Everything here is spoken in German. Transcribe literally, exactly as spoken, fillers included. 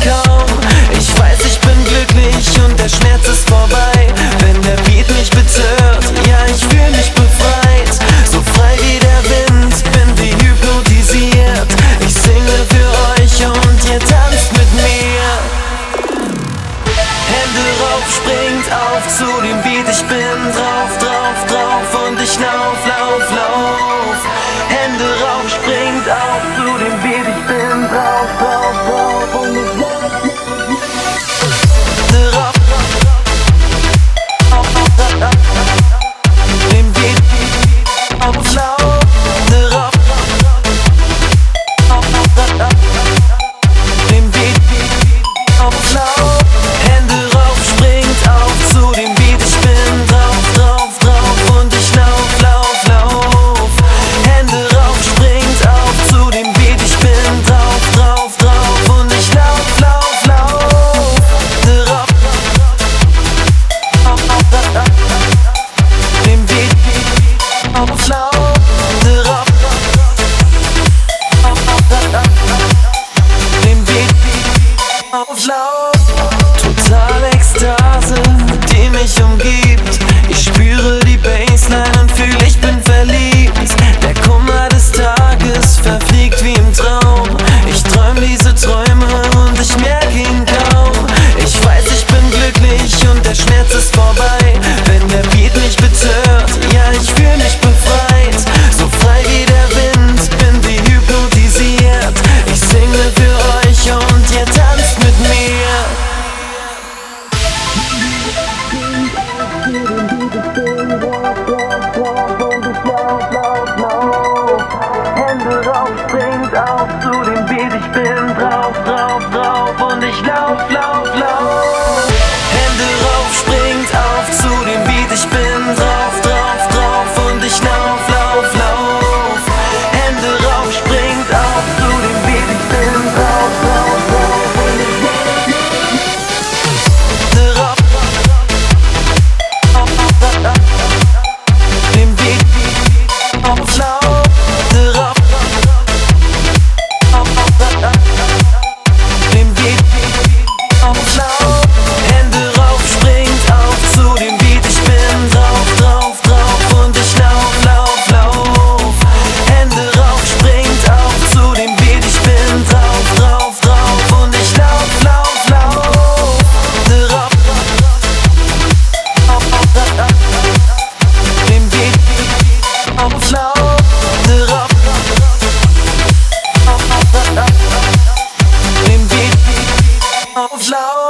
kaum. Ich weiß, ich bin glücklich und der Schmerz ist vorbei, wenn der Beat mich bezirrt. Ja, ich fühl mich befreit, so frei wie der Wind, bin wie hypnotisiert. Ich singe für euch und ihr tanzt mit mir. Hände rauf, springt auf zu dem Beat. Ich bin drauf, drauf, drauf und ich lauf, lauf, lauf. Hände rauf, springt auf zu dem Beat. Ich bin drauf, drauf, drauf und ich lauf, drauf, auf, auf, auf, dem Beat, auf, lauf, drauf, auf, auf, auf, dem Beat, auf, lauf. Hände rauf, springt auf zu dem Beat. Ich bin drauf, drauf, drauf und ich lauf, lauf, lauf. Hände rauf, springt auf zu dem Beat. Ich bin drauf, drauf, drauf und ich lauf, lauf, lauf. Drauf, auf, auf, auf, dem Beat, auf, lauf, drauf, auf, auf, auf, dem Beat, auf, lauf. Totale Ekstase, die mich umgibt. Ich spüre die Bassline und fühl, ich bin verliebt. Der Kummer des Tages verfliegt wie im Traum. Ich träum diese Träume und ich merk ihn kaum. Ich weiß, ich bin glücklich und der Schmerz ist vorbei, wenn der Beat mich bezirrt. Ja, ich fühl mich befreit, so frei wie der Wind, bin wie hypnotisiert. Ich singe für euch und ihr tanzt mit mir. Hände rauf, springt auf zu dem Beat. Ich bin drauf, drauf, drauf und ich lauf, lauf, lauf. Hände rauf, springt auf zu dem Beat. Ich bin drauf, drauf, drauf und ich lauf, lauf, lauf. Hände rauf, springt auf zu dem Beat. Ich bin drauf, drauf, drauf und ich lauf, auf, auf, auf, dem Beat, auf, lauf. Auf, lauf.